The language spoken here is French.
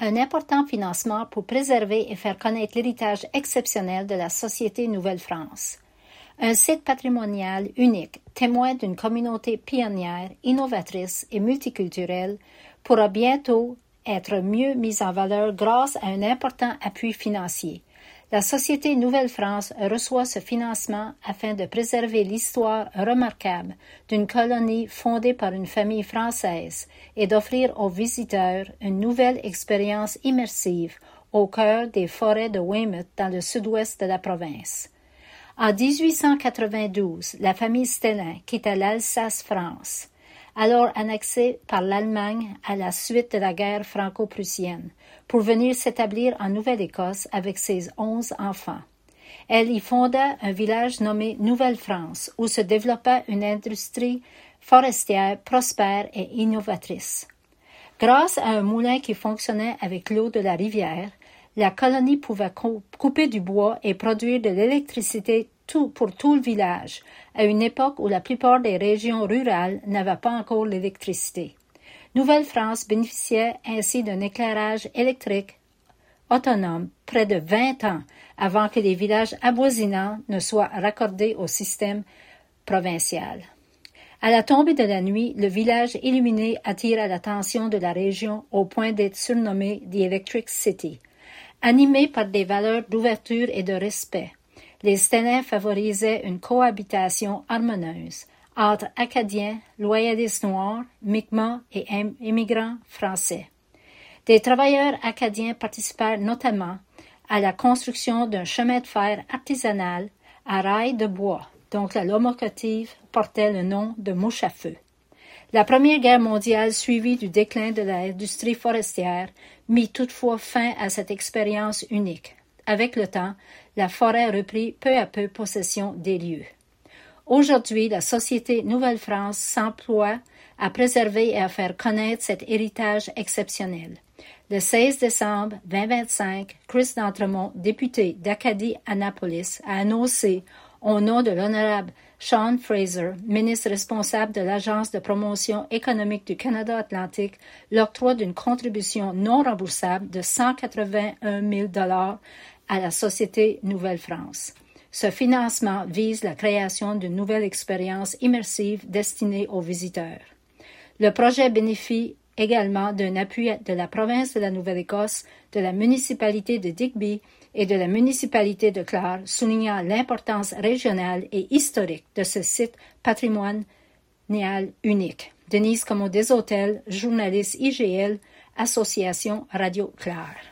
un important financement pour préserver et faire connaître l'héritage exceptionnel de la Société Nouvelle-France. Un site patrimonial unique, témoin d'une communauté pionnière, innovatrice et multiculturelle, pourra bientôt être mieux mis en valeur grâce à un important appui financier. La Société Nouvelle-France reçoit ce financement afin de préserver l'histoire remarquable d'une colonie fondée par une famille française et d'offrir aux visiteurs une nouvelle expérience immersive au cœur des forêts de Weymouth dans le sud-ouest de la province. En 1892, la famille Stellin quitta l'Alsace-France, alors annexée par l'Allemagne à la suite de la guerre franco-prussienne, pour venir s'établir en Nouvelle-Écosse avec ses 11 enfants. Elle y fonda un village nommé Nouvelle-France, où se développa une industrie forestière prospère et innovatrice. Grâce à un moulin qui fonctionnait avec l'eau de la rivière, la colonie pouvait couper du bois et produire de l'électricité pour tout le village, à une époque où la plupart des régions rurales n'avaient pas encore l'électricité. Nouvelle-France bénéficiait ainsi d'un éclairage électrique autonome près de 20 ans avant que les villages avoisinants ne soient raccordés au système provincial. À la tombée de la nuit, le village illuminé attira l'attention de la région au point d'être surnommé The Electric City. Animé par des valeurs d'ouverture et de respect, les Stellin favorisaient une cohabitation harmonieuse entre Acadiens, loyalistes noirs, Mi'kmaq et immigrants français. Des travailleurs acadiens participèrent notamment à la construction d'un chemin de fer artisanal à rails de bois, dont la locomotive portait le nom de mouche à feu. La Première Guerre mondiale, suivie du déclin de l'industrie forestière, mit toutefois fin à cette expérience unique. Avec le temps, la forêt reprit peu à peu possession des lieux. Aujourd'hui, la Société Nouvelle-France s'emploie à préserver et à faire connaître cet héritage exceptionnel. Le 16 décembre 2025, Chris D'Entremont, député d'Acadie-Annapolis, a annoncé, au nom de l'honorable Sean Fraser, ministre responsable de l'Agence de promotion économique du Canada Atlantique, l'octroi d'une contribution non remboursable de 181 000 $ à la Société Nouvelle-France. Ce financement vise la création d'une nouvelle expérience immersive destinée aux visiteurs. Le projet bénéficie également d'un appui de la province de la Nouvelle-Écosse, de la municipalité de Digby et de la municipalité de Clare, soulignant l'importance régionale et historique de ce site patrimonial unique. Denise Comeau des Hôtels, journaliste IGL, Association Radio Clare.